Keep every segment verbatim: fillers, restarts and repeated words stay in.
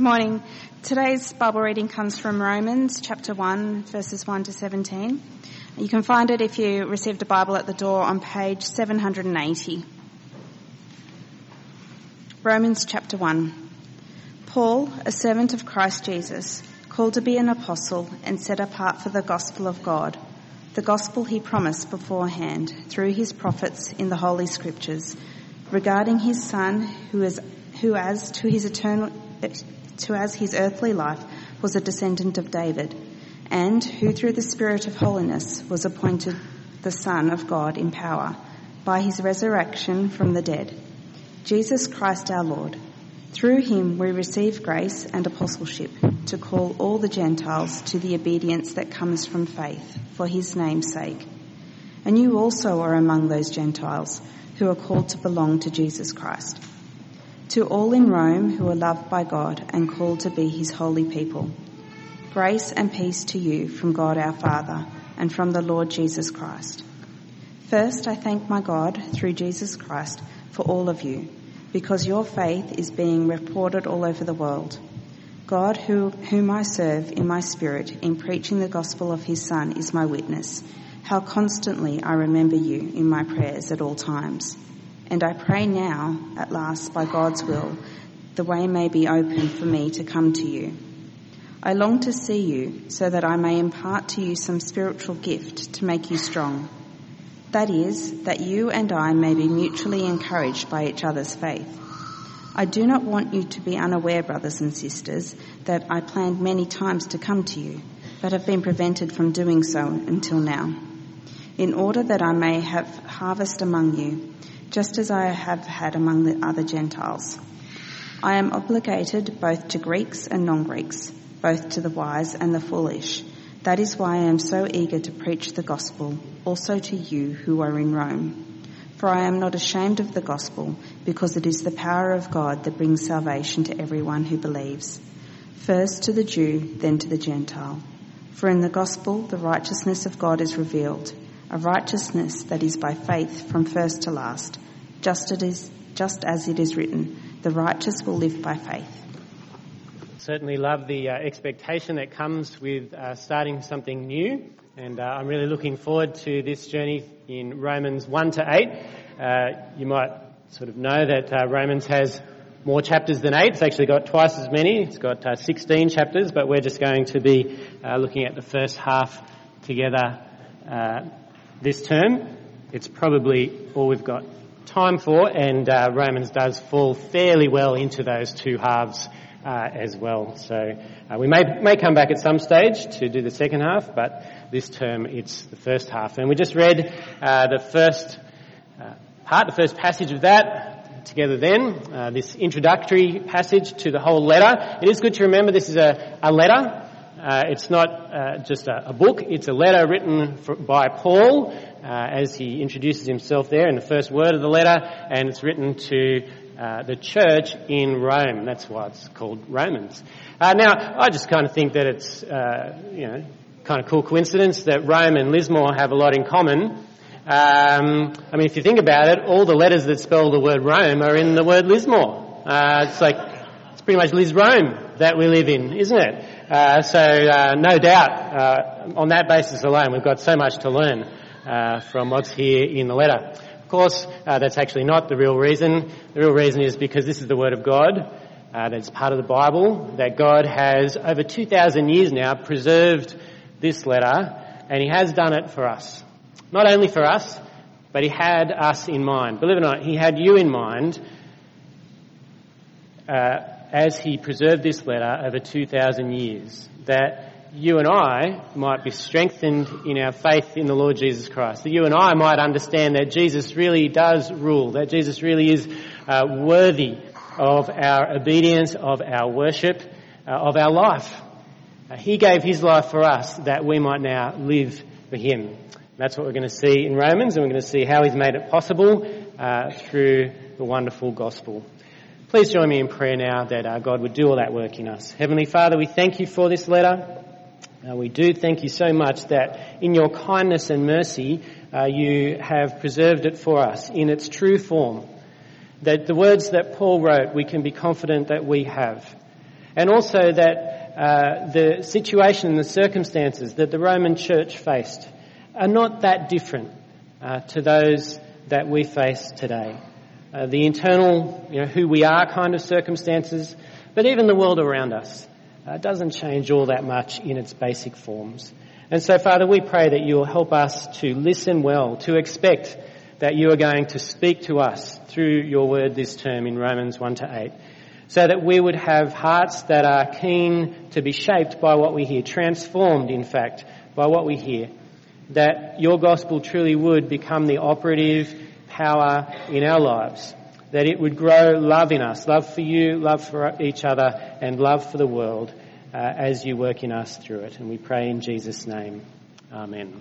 Morning. Today's Bible reading comes from Romans chapter one, verses one to seventeen. You can find it if you received a Bible at the door on page seven hundred eighty. Romans chapter one. Paul, a servant of Christ Jesus, called to be an apostle and set apart for the gospel of God, the gospel he promised beforehand through his prophets in the Holy Scriptures, regarding his Son, who is who as to his eternal to as his earthly life was a descendant of David, and who through the Spirit of holiness was appointed the Son of God in power, by his resurrection from the dead, Jesus Christ our Lord. Through him we receive grace and apostleship to call all the Gentiles to the obedience that comes from faith, for his name's sake. And you also are among those Gentiles who are called to belong to Jesus Christ. To all in Rome who are loved by God and called to be his holy people, grace and peace to you from God our Father and from the Lord Jesus Christ. First, I thank my God through Jesus Christ for all of you, because your faith is being reported all over the world. God, who, whom I serve in my spirit in preaching the gospel of his Son, is my witness, how constantly I remember you in my prayers at all times. And I pray now, at last, by God's will, the way may be open for me to come to you. I long to see you so that I may impart to you some spiritual gift to make you strong. That is, that you and I may be mutually encouraged by each other's faith. I do not want you to be unaware, brothers and sisters, that I planned many times to come to you, but have been prevented from doing so until now, in order that I may have harvest among you, just as I have had among the other Gentiles. I am obligated both to Greeks and non-Greeks, both to the wise and the foolish. That is why I am so eager to preach the gospel, also to you who are in Rome. For I am not ashamed of the gospel, because it is the power of God that brings salvation to everyone who believes, first to the Jew, then to the Gentile. For in the gospel the righteousness of God is revealed, a righteousness that is by faith from first to last, just as it is, just as it is written, the righteous will live by faith. Certainly love the uh, expectation that comes with uh, starting something new, and uh, I'm really looking forward to this journey in Romans one to eight. Uh, you might sort of know that uh, Romans has more chapters than eight. It's actually got twice as many. It's got uh, sixteen chapters, but we're just going to be uh, looking at the first half together uh, this term. It's probably all we've got time for, and uh, Romans does fall fairly well into those two halves uh, as well. So uh, we may may come back at some stage to do the second half, but this term it's the first half. And we just read uh, the first uh, part, the first passage of that together then, uh, this introductory passage to the whole letter. It is good to remember this is a, a letter. Uh, it's not uh, just a, a book, it's a letter written for, by Paul uh, as he introduces himself there in the first word of the letter, and it's written to uh, the church in Rome. That's why it's called Romans. Uh, now, I just kind of think that it's, uh, you know, kind of cool coincidence that Rome and Lismore have a lot in common. Um, I mean, if you think about it, all the letters that spell the word Rome are in the word Lismore. Uh, it's like, it's pretty much Liz Rome that we live in, isn't it? Uh, so uh, no doubt, uh, on that basis alone, we've got so much to learn uh, from what's here in the letter. Of course, uh, that's actually not the real reason. The real reason is because this is the Word of God, uh, that's part of the Bible, that God has, over two thousand years now, preserved this letter, and he has done it for us. Not only for us, but he had us in mind. Believe it or not, he had you in mind uh, as he preserved this letter over two thousand years, that you and I might be strengthened in our faith in the Lord Jesus Christ, that you and I might understand that Jesus really does rule, that Jesus really is uh, worthy of our obedience, of our worship, uh, of our life. Uh, he gave his life for us that we might now live for him. That's what we're going to see in Romans, and we're going to see how he's made it possible uh, through the wonderful gospel. Please join me in prayer now that uh, God would do all that work in us. Heavenly Father, we thank you for this letter. Uh, we do thank you so much that in your kindness and mercy uh, you have preserved it for us in its true form. That the words that Paul wrote we can be confident that we have. And also that uh, the situation and the circumstances that the Roman Church faced are not that different uh, to those that we face today. Uh, the internal, you know, who we are kind of circumstances, but even the world around us uh, doesn't change all that much in its basic forms. And so, Father, we pray that you will help us to listen well, to expect that you are going to speak to us through your word this term in Romans one to eight, so that we would have hearts that are keen to be shaped by what we hear, transformed, in fact, by what we hear, that your gospel truly would become the operative power in our lives, that it would grow love in us, love for you, love for each other, and love for the world uh, as you work in us through it. And we pray in Jesus' name. Amen.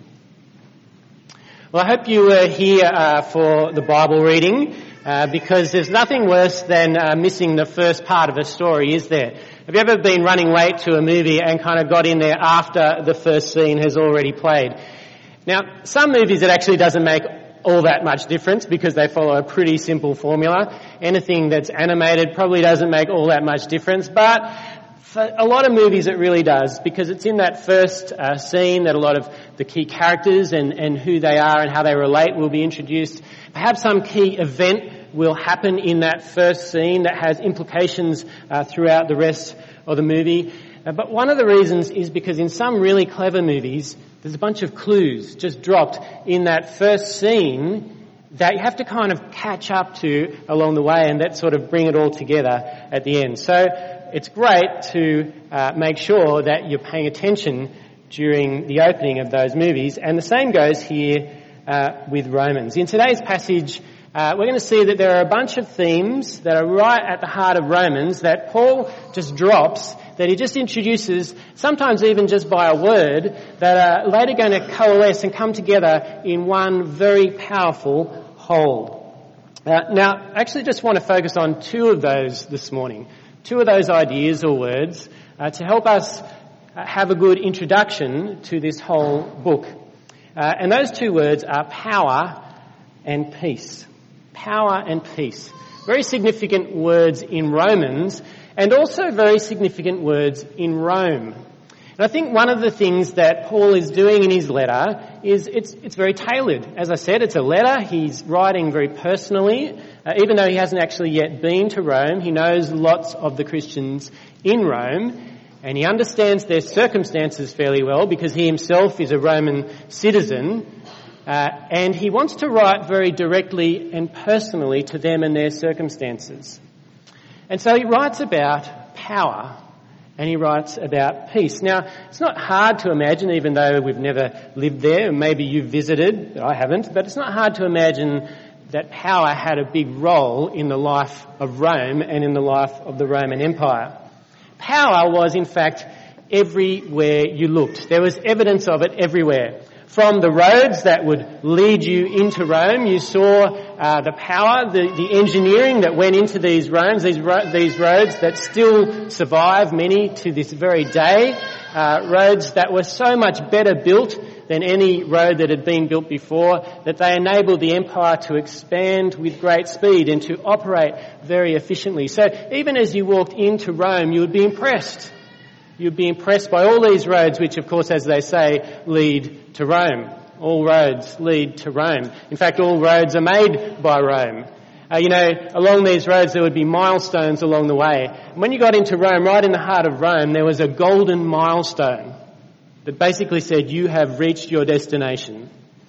Well, I hope you were here uh, for the Bible reading, uh, because there's nothing worse than uh, missing the first part of a story, is there? Have you ever been running late to a movie and kind of got in there after the first scene has already played? Now, some movies it actually doesn't make all that much difference because they follow a pretty simple formula. Anything that's animated probably doesn't make all that much difference, but for a lot of movies it really does, because it's in that first uh, scene that a lot of the key characters and, and who they are and how they relate will be introduced. Perhaps some key event will happen in that first scene that has implications uh, throughout the rest of the movie. Uh, but one of the reasons is because in some really clever movies, there's a bunch of clues just dropped in that first scene that you have to kind of catch up to along the way, and that sort of bring it all together at the end. So it's great to uh, make sure that you're paying attention during the opening of those movies, and the same goes here uh, with Romans. In today's passage, uh, we're going to see that there are a bunch of themes that are right at the heart of Romans that Paul just drops, that he just introduces, sometimes even just by a word, that are later going to coalesce and come together in one very powerful whole. Uh, now, I actually just want to focus on two of those this morning, two of those ideas or words, uh, to help us uh, have a good introduction to this whole book. Uh, and those two words are power and peace. Power and peace. Very significant words in Romans, and also very significant words in Rome. And I think one of the things that Paul is doing in his letter is it's it's very tailored. As I said, it's a letter. He's writing very personally. Uh, even though he hasn't actually yet been to Rome, he knows lots of the Christians in Rome, and he understands their circumstances fairly well because he himself is a Roman citizen. Uh, and he wants to write very directly and personally to them and their circumstances. And so he writes about power and he writes about peace. Now, it's not hard to imagine, even though we've never lived there, and maybe you've visited, I haven't, but it's not hard to imagine that power had a big role in the life of Rome and in the life of the Roman Empire. Power was, in fact, everywhere you looked. There was evidence of it everywhere. From the roads that would lead you into Rome, you saw uh, the power, the, the engineering that went into these roads, these, ro- these roads that still survive, many to this very day, uh, roads that were so much better built than any road that had been built before, that they enabled the empire to expand with great speed and to operate very efficiently. So even as you walked into Rome, you would be impressed. You'd be impressed by all these roads, which, of course, as they say, lead to Rome. All roads lead to Rome. In fact, all roads are made by Rome. Uh, you know, along these roads there would be milestones along the way. And when you got into Rome, right in the heart of Rome, there was a golden milestone that basically said, you have reached your destination.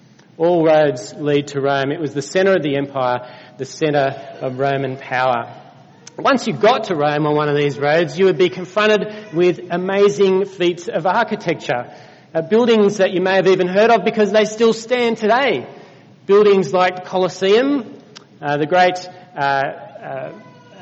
All roads lead to Rome. It was the centre of the empire, the centre of Roman power. Once you got to Rome on one of these roads, you would be confronted with amazing feats of architecture. Uh, buildings that you may have even heard of because they still stand today. Buildings like the Colosseum, uh, the great uh, uh,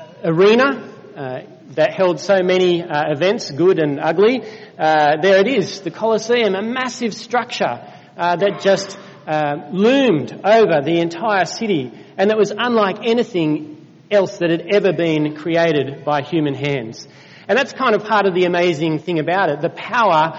arena uh, that held so many uh, events, good and ugly. Uh, there it is, the Colosseum, a massive structure uh, that just uh, loomed over the entire city, and that was unlike anything else that had ever been created by human hands. And that's kind of part of the amazing thing about it. The power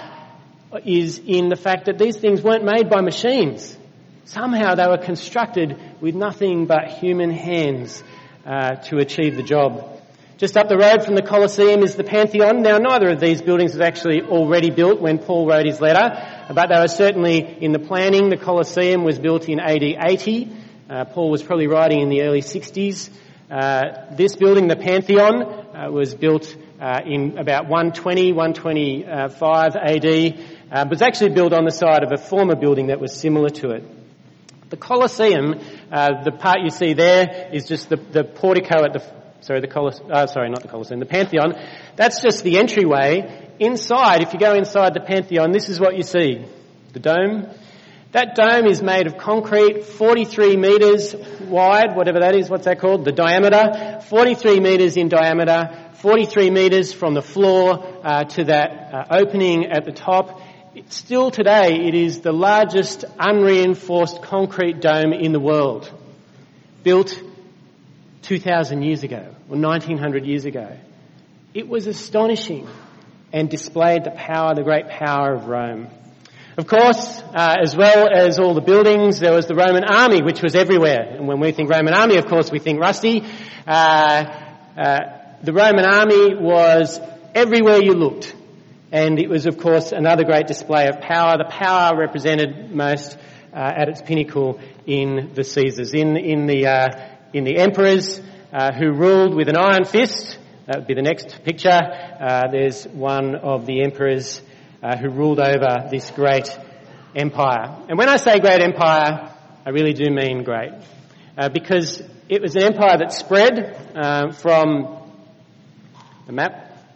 is in the fact that these things weren't made by machines. Somehow they were constructed with nothing but human hands uh, to achieve the job. Just up the road from the Colosseum is the Pantheon. Now, neither of these buildings was actually already built when Paul wrote his letter, but they were certainly in the planning. The Colosseum was built in A D eighty. Uh, Paul was probably writing in the early sixties. Uh, this building, the Pantheon, uh, was built uh, in about one twenty, one twenty-five A D, uh, but was actually built on the side of a former building that was similar to it. The Colosseum, uh, the part you see there is just the, the portico at the, sorry, the Colos, uh, sorry, not the Colosseum, the Pantheon. That's just the entryway. Inside, if you go inside the Pantheon, this is what you see. The dome. That dome is made of concrete, forty-three metres wide, whatever that is, what's that called? The diameter. forty-three metres in diameter, forty-three metres from the floor uh, to that uh, opening at the top. Still today, it is the largest unreinforced concrete dome in the world, built two thousand years ago, or nineteen hundred years ago. It was astonishing and displayed the power, the great power of Rome. Of course, uh, as well as all the buildings, there was the Roman army, which was everywhere. And when we think Roman army, of course, we think rusty. Uh, uh, the Roman army was everywhere you looked. And it was, of course, another great display of power. The power represented most uh, at its pinnacle in the Caesars, in, in, the, uh, in the emperors uh, who ruled with an iron fist. That would be the next picture. Uh, there's one of the emperors Uh, who ruled over this great empire. And when I say great empire, I really do mean great. Uh, because it was an empire that spread uh, from the map.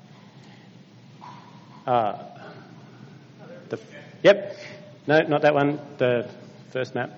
Uh, the, yep. No, not that one. The first map.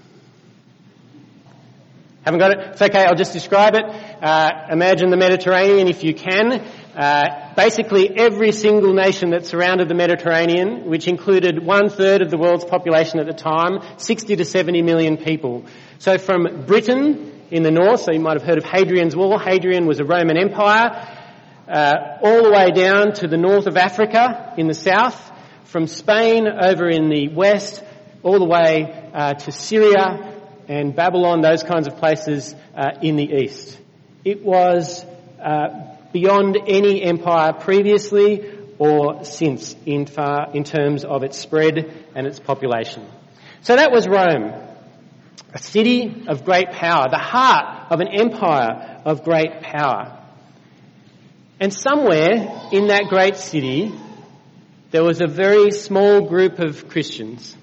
Haven't got it? It's okay, I'll just describe it. Uh, imagine the Mediterranean if you can. Uh, basically every single nation that surrounded the Mediterranean, which included one third of the world's population at the time, sixty to seventy million people. So from Britain in the north, so you might have heard of Hadrian's Wall. Hadrian was a Roman Empire, uh, all the way down to the north of Africa in the south, from Spain over in the west, all the way uh, to Syria and Babylon, those kinds of places uh, in the east. It was uh, beyond any empire previously or since in, far, in terms of its spread and its population. So that was Rome, a city of great power, the heart of an empire of great power. And somewhere in that great city, there was a very small group of Christians.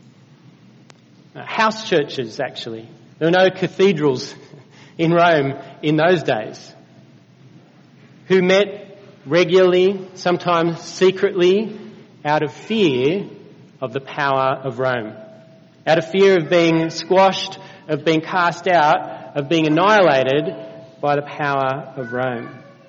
House churches, actually. There were no cathedrals in Rome in those days. Who met regularly, sometimes secretly, out of fear of the power of Rome. Out of fear of being squashed, of being cast out, of being annihilated by the power of Rome.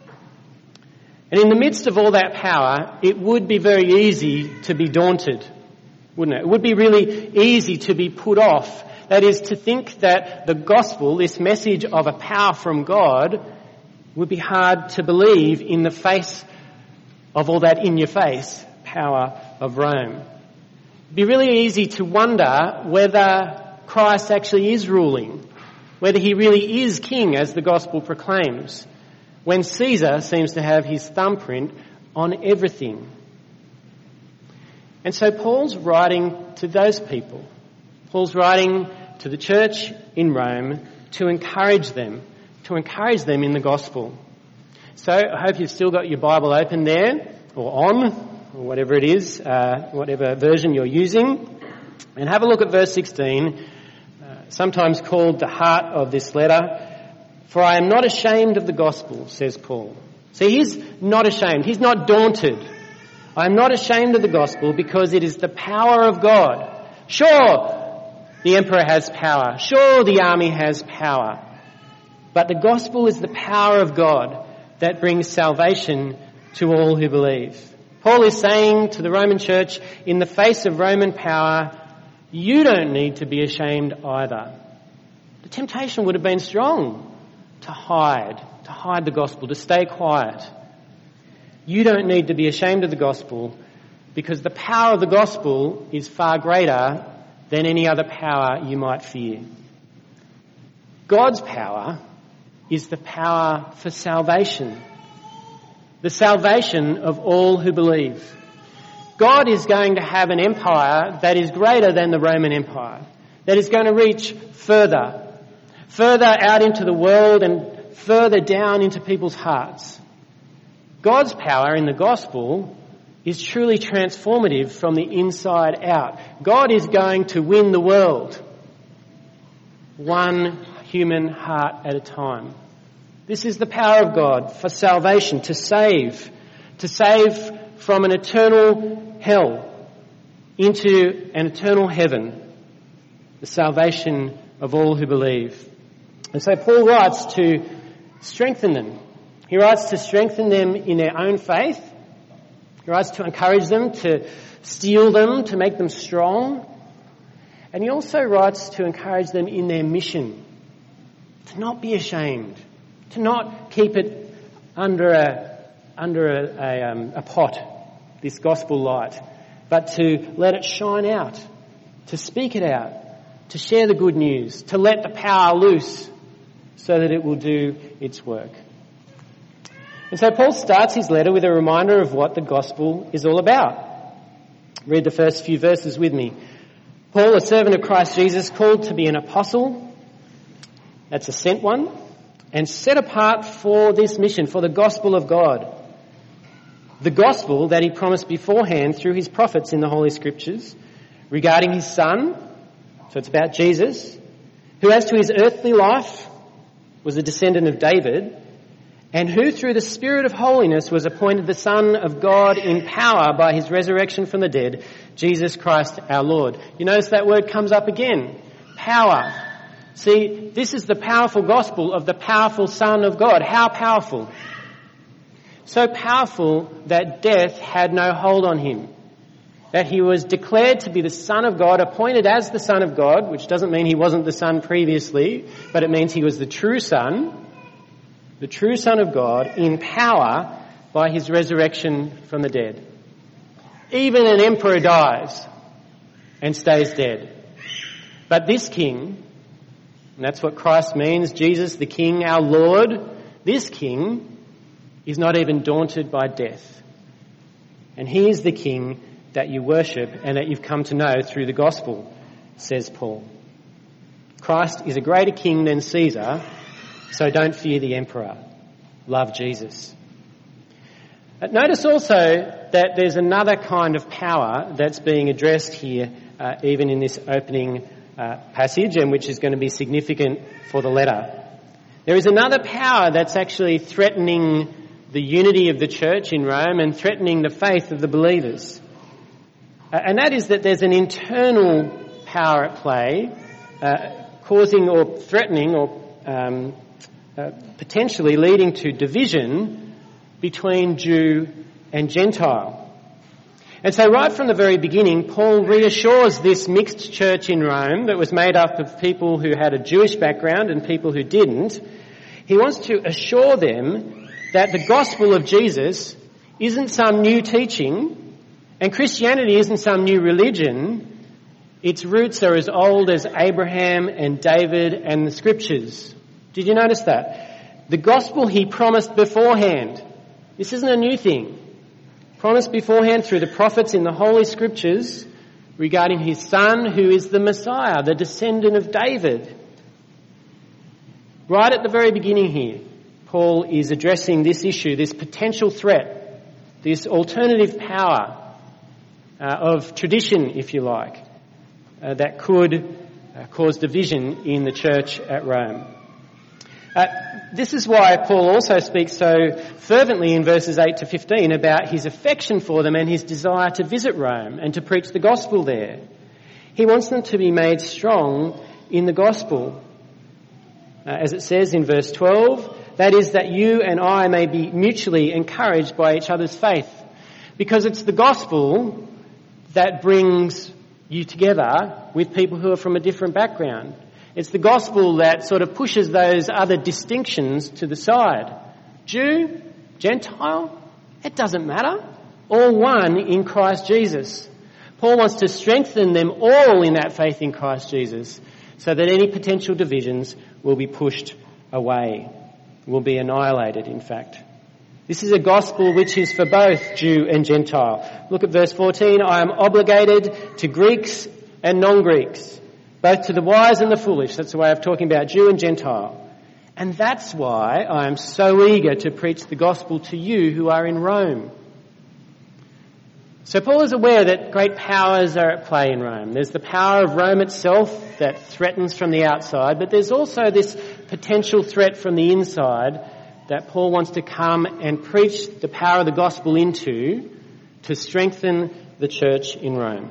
And in the midst of all that power, it would be very easy to be daunted, wouldn't it? It would be really easy to be put off. That is, to think that the gospel, this message of a power from God, would be hard to believe in the face of all that in-your-face power of Rome. It'd be really easy to wonder whether Christ actually is ruling, whether he really is king as the gospel proclaims, when Caesar seems to have his thumbprint on everything. And so Paul's writing to those people. Paul's writing to the church in Rome to encourage them, to encourage them in the gospel. So I hope you've still got your Bible open there, or on, or whatever it is, uh, whatever version you're using. And have a look at verse sixteen, uh, sometimes called the heart of this letter. For I am not ashamed of the gospel, says Paul. See, he's not ashamed. He's not daunted. I am not ashamed of the gospel because it is the power of God. Sure, the emperor has power. Sure, the army has power. But the gospel is the power of God that brings salvation to all who believe. Paul is saying to the Roman church, in the face of Roman power, you don't need to be ashamed either. The temptation would have been strong to hide, to hide the gospel, to stay quiet. You don't need to be ashamed of the gospel because the power of the gospel is far greater than any other power you might fear. God's power is the power for salvation. The salvation of all who believe. God is going to have an empire that is greater than the Roman Empire, that is going to reach further, further out into the world and further down into people's hearts. God's power in the gospel is truly transformative from the inside out. God is going to win the world, one human heart at a time. This is the power of God for salvation, to save, to save from an eternal hell into an eternal heaven, the salvation of all who believe. And so Paul writes to strengthen them. He writes to strengthen them in their own faith. He writes to encourage them, to steel them, to make them strong. And he also writes to encourage them in their mission, to not be ashamed, to not keep it under a under a, a, um, a pot, this gospel light, but to let it shine out, to speak it out, to share the good news, to let the power loose so that it will do its work. And so Paul starts his letter with a reminder of what the gospel is all about. Read the first few verses with me. Paul, a servant of Christ Jesus, called to be an apostle, that's a sent one, and set apart for this mission, for the gospel of God. The gospel that he promised beforehand through his prophets in the Holy Scriptures regarding his Son, so it's about Jesus, who as to his earthly life was a descendant of David, and who through the Spirit of holiness was appointed the Son of God in power by his resurrection from the dead, Jesus Christ our Lord. You notice that word comes up again. Power. See, this is the powerful gospel of the powerful Son of God. How powerful? So powerful that death had no hold on him. That he was declared to be the Son of God, appointed as the Son of God, which doesn't mean he wasn't the Son previously, but it means he was the true Son, the true Son of God, in power by his resurrection from the dead. Even an emperor dies and stays dead. But this King, and that's what Christ means, Jesus the King, our Lord, this King is not even daunted by death. And he is the King that you worship and that you've come to know through the gospel, says Paul. Christ is a greater king than Caesar, so don't fear the emperor. Love Jesus. But notice also that there's another kind of power that's being addressed here, uh, even in this opening uh, passage, and which is going to be significant for the letter. There is another power that's actually threatening the unity of the church in Rome and threatening the faith of the believers. Uh, and that is that there's an internal power at play, uh, causing or threatening or um, uh, potentially leading to division between Jew and Gentile. And so right from the very beginning, Paul reassures this mixed church in Rome that was made up of people who had a Jewish background and people who didn't. He wants to assure them that the gospel of Jesus isn't some new teaching and Christianity isn't some new religion. Its roots are as old as Abraham and David and the Scriptures. Did you notice that? The gospel he promised beforehand. This isn't a new thing. Promised beforehand through the prophets in the Holy Scriptures regarding his Son, who is the Messiah, the descendant of David. Right at the very beginning here, Paul is addressing this issue, this potential threat, this alternative power uh, of tradition, if you like, uh, that could uh, cause division in the church at Rome. Uh, this is why Paul also speaks so fervently in verses eight to fifteen about his affection for them and his desire to visit Rome and to preach the gospel there. He wants them to be made strong in the gospel. Uh, as it says in verse twelve, that is that you and I may be mutually encouraged by each other's faith. Because it's the gospel that brings you together with people who are from a different background. It's the gospel that sort of pushes those other distinctions to the side. Jew, Gentile, it doesn't matter. All one in Christ Jesus. Paul wants to strengthen them all in that faith in Christ Jesus so that any potential divisions will be pushed away. will be annihilated, in fact. This is a gospel which is for both Jew and Gentile. Look at verse fourteen. I am obligated to Greeks and non-Greeks, both to the wise and the foolish. That's the way of talking about Jew and Gentile. And that's why I am so eager to preach the gospel to you who are in Rome. So Paul is aware that great powers are at play in Rome. There's the power of Rome itself that threatens from the outside, but there's also this potential threat from the inside that Paul wants to come and preach the power of the gospel into to strengthen the church in Rome.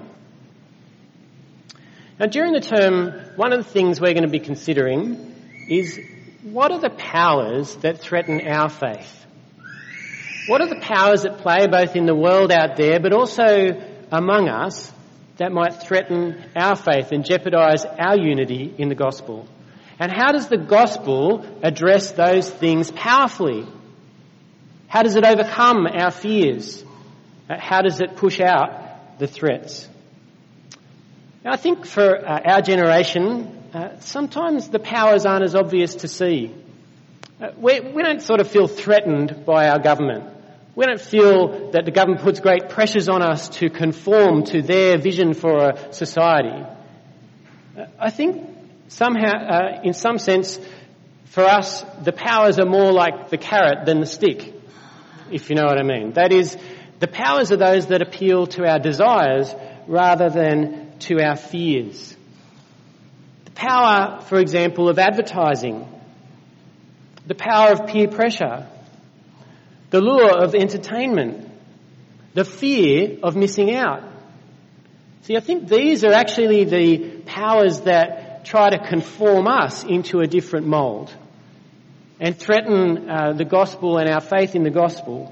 Now, during the term, one of the things we're going to be considering is, what are the powers that threaten our faith? What are the powers at play both in the world out there but also among us that might threaten our faith and jeopardise our unity in the gospel? And how does the gospel address those things powerfully? How does it overcome our fears? How does it push out the threats? Now, I think for uh, our generation, uh, sometimes the powers aren't as obvious to see. Uh, we, we don't sort of feel threatened by our government. We don't feel that the government puts great pressures on us to conform to their vision for a society. Uh, I think somehow, uh, in some sense, for us, the powers are more like the carrot than the stick, if you know what I mean. That is, the powers are those that appeal to our desires rather than to our fears. The power, for example, of advertising, the power of peer pressure, the lure of entertainment, the fear of missing out. See, I think these are actually the powers that try to conform us into a different mould and threaten uh, the gospel and our faith in the gospel.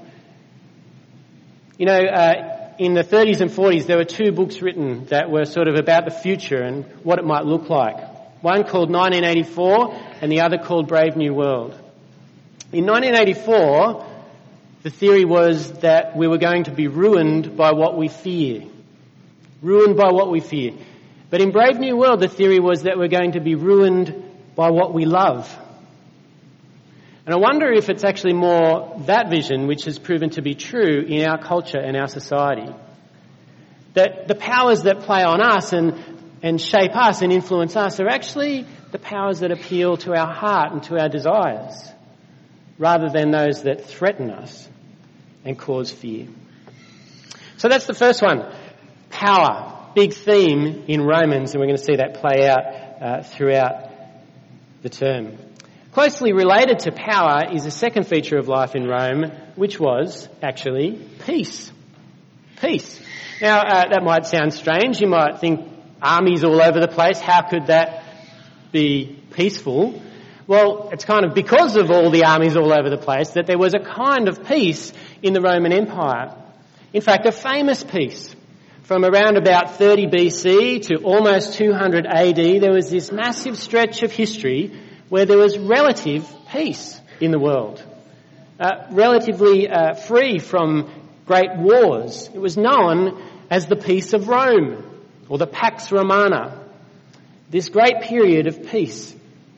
You know, uh, in the thirties and forties, there were two books written that were sort of about the future and what it might look like. One called nineteen eighty-four and the other called Brave New World. In nineteen eighty-four, the theory was that we were going to be ruined by what we fear. Ruined by what we fear. But in Brave New World, the theory was that we're going to be ruined by what we love. And I wonder if it's actually more that vision which has proven to be true in our culture and our society. That the powers that play on us and, and shape us and influence us are actually the powers that appeal to our heart and to our desires, rather than those that threaten us and cause fear. So that's the first one. Power. Big theme in Romans, and we're going to see that play out uh, throughout the term. Closely related to power is a second feature of life in Rome, which was actually peace. Peace. Now, uh, that might sound strange. You might think armies all over the place. How could that be peaceful? Well, it's kind of because of all the armies all over the place that there was a kind of peace in the Roman Empire. In fact, a famous peace. From around about thirty B C to almost two hundred A D, there was this massive stretch of history where there was relative peace in the world. Uh, relatively uh, free from great wars. It was known as the Peace of Rome, or the Pax Romana. This great period of peace.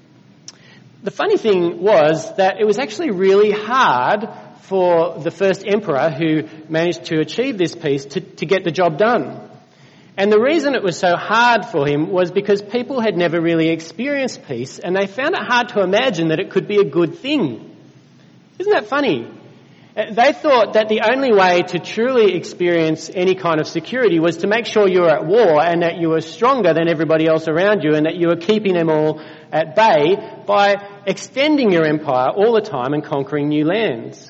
The funny thing was that it was actually really hard for the first emperor who managed to achieve this peace to, to get the job done. And the reason it was so hard for him was because people had never really experienced peace and they found it hard to imagine that it could be a good thing. Isn't that funny? They thought that the only way to truly experience any kind of security was to make sure you were at war and that you were stronger than everybody else around you and that you were keeping them all at bay by extending your empire all the time and conquering new lands.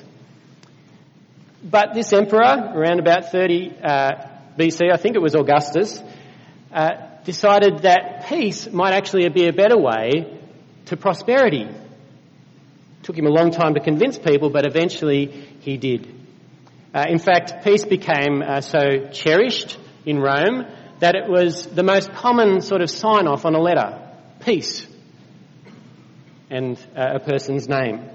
But this emperor, around about thirty uh, B C, I think it was Augustus, uh, decided that peace might actually be a better way to prosperity. It took him a long time to convince people, but eventually he did. Uh, in fact, peace became uh, so cherished in Rome that it was the most common sort of sign-off on a letter. Peace. And uh, a person's name.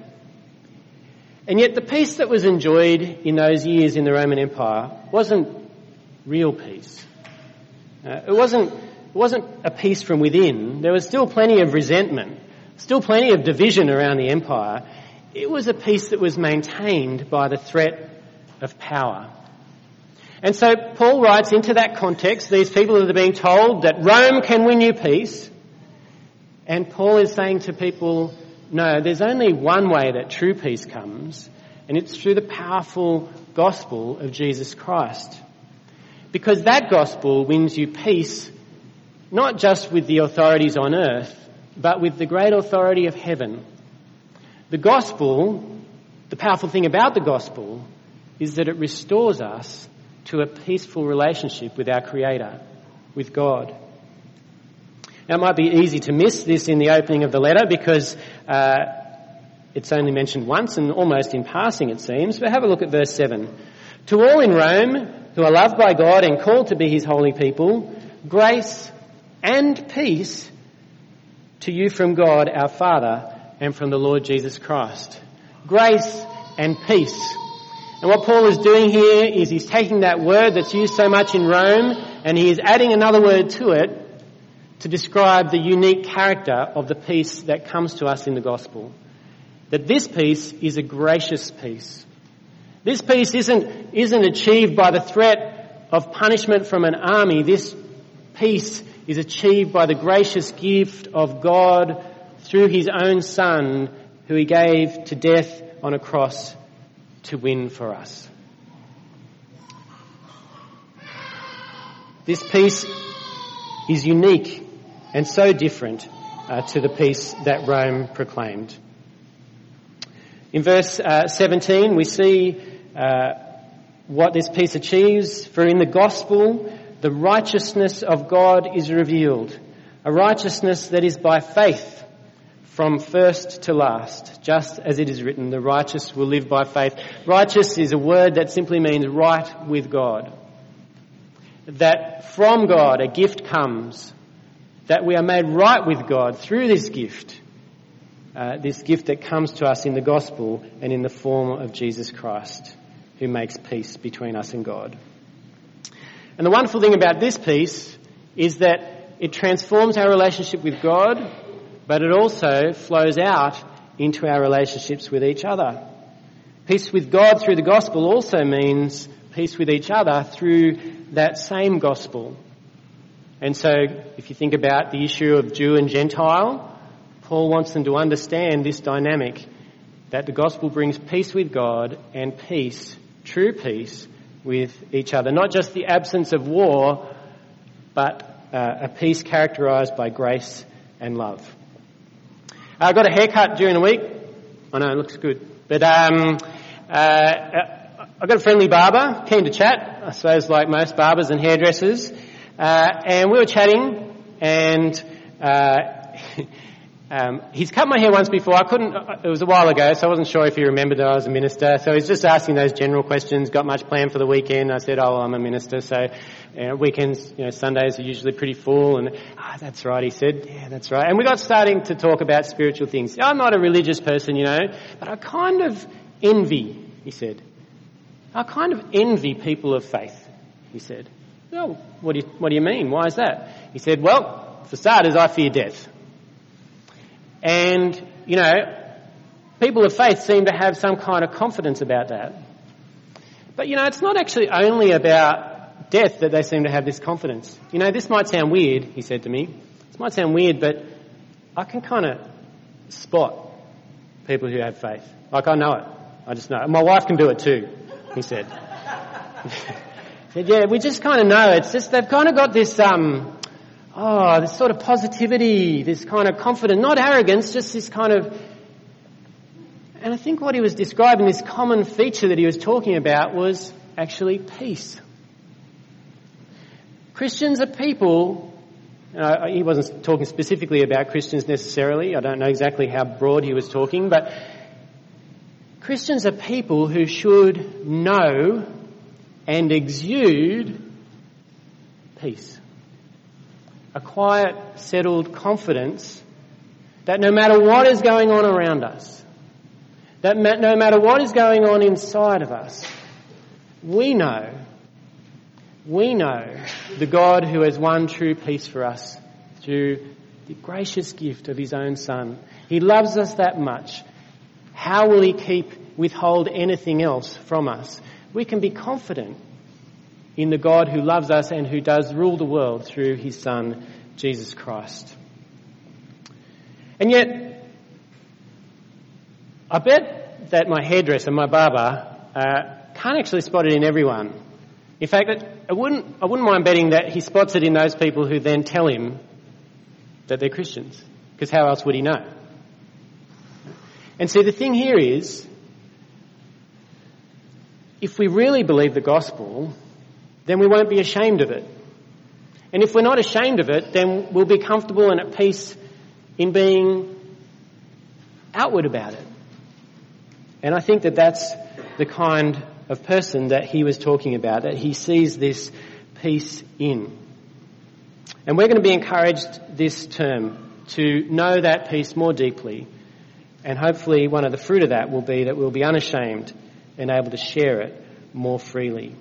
And yet the peace that was enjoyed in those years in the Roman Empire wasn't real peace. Uh, it wasn't, it wasn't a peace from within. There was still plenty of resentment, still plenty of division around the empire, it was a peace that was maintained by the threat of power. And so Paul writes into that context, these people that are being told that Rome can win you peace. And Paul is saying to people, no, there's only one way that true peace comes, and it's through the powerful gospel of Jesus Christ. Because that gospel wins you peace, not just with the authorities on earth, but with the great authority of heaven. The gospel, the powerful thing about the gospel, is that it restores us to a peaceful relationship with our Creator, with God. Now, it might be easy to miss this in the opening of the letter because uh, it's only mentioned once and almost in passing, it seems. But have a look at verse seven. To all in Rome who are loved by God and called to be his holy people, grace and peace to you from God our Father and from the Lord Jesus Christ. Grace and peace. And what Paul is doing here is he's taking that word that's used so much in Rome and he is adding another word to it to describe the unique character of the peace that comes to us in the gospel. That this peace is a gracious peace. This peace isn't, isn't achieved by the threat of punishment from an army. This peace is achieved by the gracious gift of God through his own Son, who he gave to death on a cross to win for us. This peace is unique and so different uh, to the peace that Rome proclaimed. In verse uh, seventeen, we see uh, what this peace achieves. For in the gospel, the righteousness of God is revealed, a righteousness that is by faith from first to last, just as it is written, the righteous will live by faith. Righteous is a word that simply means right with God. That from God a gift comes, that we are made right with God through this gift, uh, this gift that comes to us in the gospel and in the form of Jesus Christ, who makes peace between us and God. And the wonderful thing about this peace is that it transforms our relationship with God, but it also flows out into our relationships with each other. Peace with God through the gospel also means peace with each other through that same gospel. And so if you think about the issue of Jew and Gentile, Paul wants them to understand this dynamic, that the gospel brings peace with God and peace, true peace, with each other. Not just the absence of war, but uh, a peace characterised by grace and love. I got a haircut during the week. I know, it looks good. But um, uh, I got a friendly barber, keen to chat, I suppose like most barbers and hairdressers. Uh, and we were chatting, and uh, um, he's cut my hair once before. I couldn't, it was a while ago, so I wasn't sure if he remembered that I was a minister. So he's just asking those general questions, got much planned for the weekend. I said, oh, well, I'm a minister, so you know, weekends, you know, Sundays are usually pretty full. And, ah, oh, that's right, he said. Yeah, that's right. And we got starting to talk about spiritual things. I'm not a religious person, you know, but I kind of envy, he said. I kind of envy people of faith, he said. Well, what do you, what do you mean? Why is that? He said, well, for starters, I fear death. And, you know, people of faith seem to have some kind of confidence about that. But, you know, it's not actually only about death that they seem to have this confidence. You know, this might sound weird, he said to me. This might sound weird, but I can kind of spot people who have faith. Like, I know it. I just know it. My wife can do it too, he said. He said, yeah, we just kind of know. It's just they've kind of got this, um, oh, this sort of positivity, this kind of confidence, not arrogance, just this kind of... And I think what he was describing, this common feature that he was talking about, was actually peace. Christians are people, uh, he wasn't talking specifically about Christians necessarily, I don't know exactly how broad he was talking, but Christians are people who should know and exude peace. A quiet, settled confidence that no matter what is going on around us, that no matter what is going on inside of us, we know, we know the God who has won true peace for us through the gracious gift of his own Son. He loves us that much. how will he keep withhold anything else from us? We can be confident in the God who loves us and who does rule the world through his Son, Jesus Christ. And yet, I bet that my hairdresser, my barber, uh, can't actually spot it in everyone. In fact, I wouldn't, I wouldn't mind betting that he spots it in those people who then tell him that they're Christians, because how else would he know? And see, the thing here is, if we really believe the gospel, then we won't be ashamed of it. And if we're not ashamed of it, then we'll be comfortable and at peace in being outward about it. And I think that that's the kind of person that he was talking about, that he sees this peace in. And we're going to be encouraged this term to know that peace more deeply. And hopefully one of the fruit of that will be that we'll be unashamed and able to share it more freely.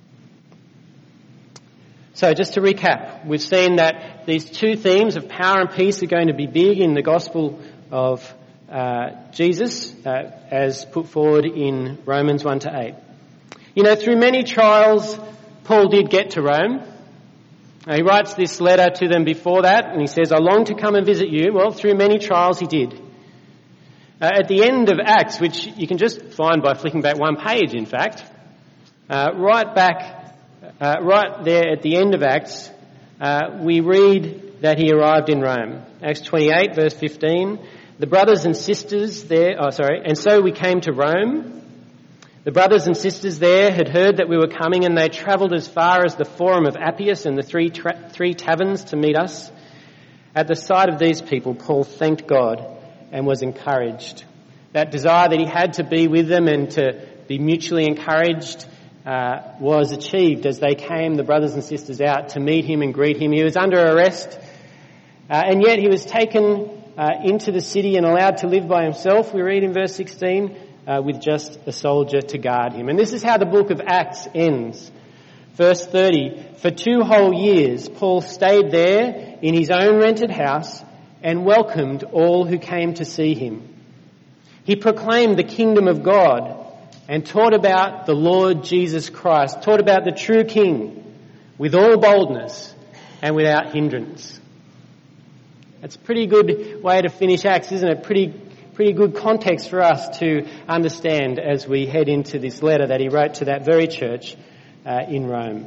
So just to recap, we've seen that these two themes of power and peace are going to be big in the gospel of uh, Jesus uh, as put forward in Romans one to eight. You know, through many trials, Paul did get to Rome. Now, he writes this letter to them before that, and he says, I long to come and visit you. Well, through many trials he did. Uh, at the end of Acts, which you can just find by flicking back one page, in fact, uh, right back, uh, right there at the end of Acts, uh, we read that he arrived in Rome. Acts twenty-eight, verse fifteen. The brothers and sisters there, oh sorry, and so we came to Rome. The brothers and sisters there had heard that we were coming, and they travelled as far as the Forum of Appius and the three tra- three taverns to meet us. At the sight of these people, Paul thanked God and was encouraged. That desire that he had to be with them and to be mutually encouraged uh, was achieved as they came, the brothers and sisters, out to meet him and greet him. He was under arrest, uh, and yet he was taken uh, into the city and allowed to live by himself, we read in verse sixteen, uh, with just a soldier to guard him. And this is how the book of Acts ends. Verse thirty, for two whole years Paul stayed there in his own rented house and welcomed all who came to see him. He proclaimed the kingdom of God and taught about the Lord Jesus Christ, taught about the true King with all boldness and without hindrance. That's a pretty good way to finish Acts, isn't it? Pretty, pretty good context for us to understand as we head into this letter that he wrote to that very church uh, in Rome.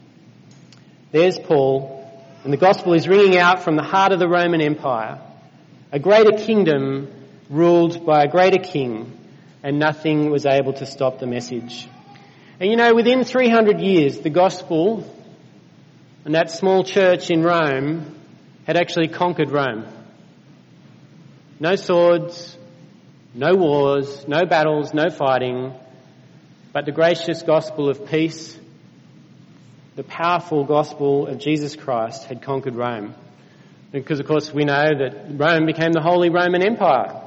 There's Paul. And the gospel is ringing out from the heart of the Roman Empire. A greater kingdom ruled by a greater king, and nothing was able to stop the message. And you know, within three hundred years, the gospel and that small church in Rome had actually conquered Rome. No swords, no wars, no battles, no fighting, but the gracious gospel of peace, the powerful gospel of Jesus Christ had conquered Rome. Because, of course, we know that Rome became the Holy Roman Empire.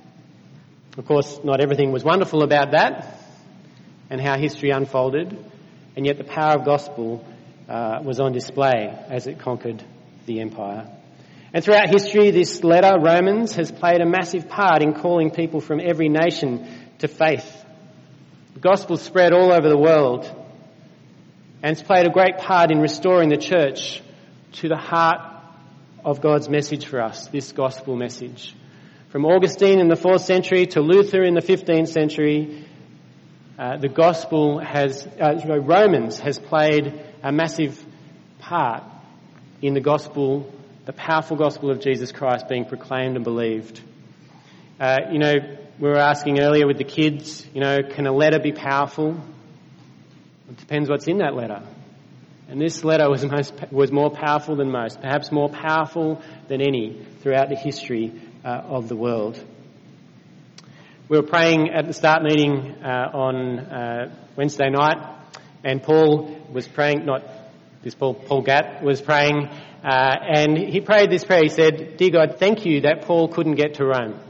Of course, not everything was wonderful about that and how history unfolded, and yet the power of gospel uh, was on display as it conquered the empire. And throughout history, this letter, Romans, has played a massive part in calling people from every nation to faith. The gospel spread all over the world, and it's played a great part in restoring the church to the heart of God's message for us, this gospel message. From Augustine in the fourth century to Luther in the fifteenth century, uh, the gospel has, uh, Romans has played a massive part in the gospel, the powerful gospel of Jesus Christ being proclaimed and believed. Uh, you know, we were asking earlier with the kids, you know, can a letter be powerful? It depends what's in that letter. And this letter was most, was more powerful than most, perhaps more powerful than any throughout the history uh, of the world. We were praying at the start meeting uh, on uh, Wednesday night, and Paul was praying, not this Paul, Paul Gatt was praying, uh, and he prayed this prayer. He said, "Dear God, thank you that Paul couldn't get to Rome."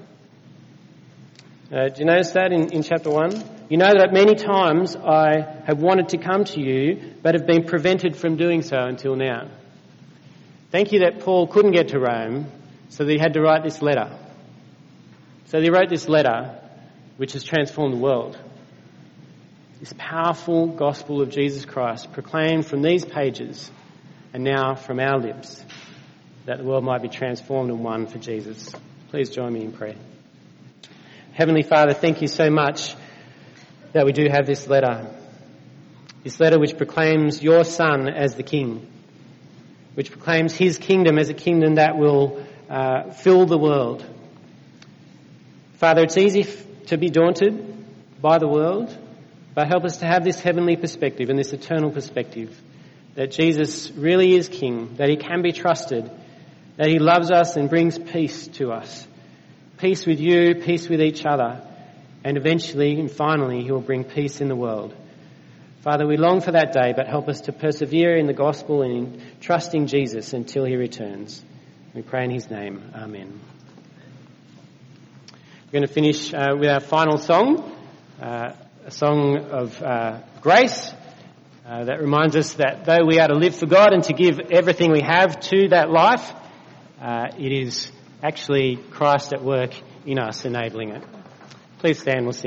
Uh, do you notice that in, in chapter one? You know that many times I have wanted to come to you, but have been prevented from doing so until now. Thank you that Paul couldn't get to Rome, so that he had to write this letter. So he wrote this letter which has transformed the world. This powerful gospel of Jesus Christ proclaimed from these pages and now from our lips, that the world might be transformed and won for Jesus. Please join me in prayer. Heavenly Father, thank you so much that we do have this letter. This letter which proclaims your Son as the King, which proclaims his kingdom as a kingdom that will uh, fill the world. Father, it's easy f- to be daunted by the world, but help us to have this heavenly perspective and this eternal perspective, that Jesus really is King, that he can be trusted, that he loves us and brings peace to us. Peace with you, peace with each other, and eventually and finally he will bring peace in the world. Father, we long for that day, but help us to persevere in the gospel and in trusting Jesus until he returns. We pray in his name. Amen. We're going to finish uh, with our final song, uh, a song of uh, grace uh, that reminds us that though we are to live for God and to give everything we have to that life, uh, it is actually Christ at work in us enabling it. Please stand, we'll sing.